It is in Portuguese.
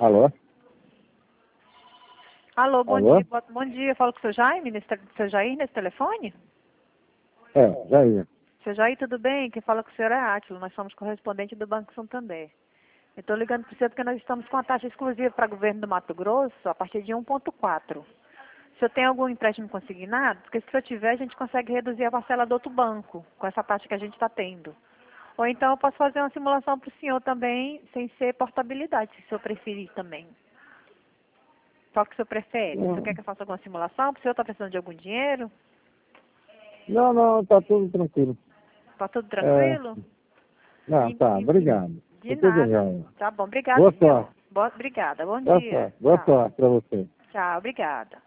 Alô? Alô, bom Alô? dia. Bom dia, falo com o seu Jaime, seu Jair nesse telefone? Já ia. Seu Jair, tudo bem? Quem fala com o senhor é Átilo, nós somos correspondente do Banco Santander. Eu estou ligando para o senhor porque nós estamos com a taxa exclusiva para o governo do Mato Grosso a partir de 1,4. O senhor tem algum empréstimo consignado? Porque se o senhor tiver, a gente consegue reduzir a parcela do outro banco, com essa taxa que a gente está tendo. Ou então eu posso fazer uma simulação para o senhor também, sem ser portabilidade, se o senhor preferir também. Qual que o senhor prefere? O senhor quer que eu faça alguma simulação? O senhor está precisando de algum dinheiro? Não, tá tudo tranquilo. Está tudo tranquilo? Não, tá, obrigado. De Tá tudo nada. jóia. Tá bom, obrigado, Boa senhor. sorte. Obrigada, bom Boa dia. sorte. Boa Tchau. sorte pra você. Tchau, obrigada.